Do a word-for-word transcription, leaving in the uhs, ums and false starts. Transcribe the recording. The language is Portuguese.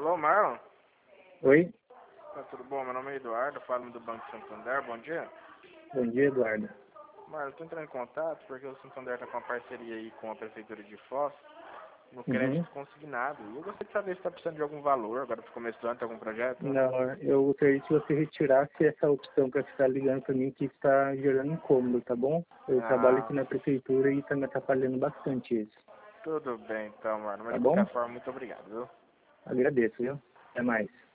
Alô, Marlon? Oi? Tá tudo bom? Meu nome é Eduardo, falo do Banco Santander. Bom dia. Bom dia, Eduardo. Marlon, eu tô entrando em contato porque o Santander tá com uma parceria aí com a Prefeitura de Foz no Uhum. crédito consignado. E eu gostaria de saber se tá precisando de algum valor agora pro começo do ano, tem algum projeto? Não, eu gostaria que você retirasse essa opção para ficar ligando para mim, que está gerando incômodo, tá bom? Eu trabalho Ah, aqui na prefeitura e está me atrapalhando bastante isso, tudo bem então, Marlon. Mas tá de bom? qualquer forma, muito obrigado, viu? Agradeço, viu? Até mais.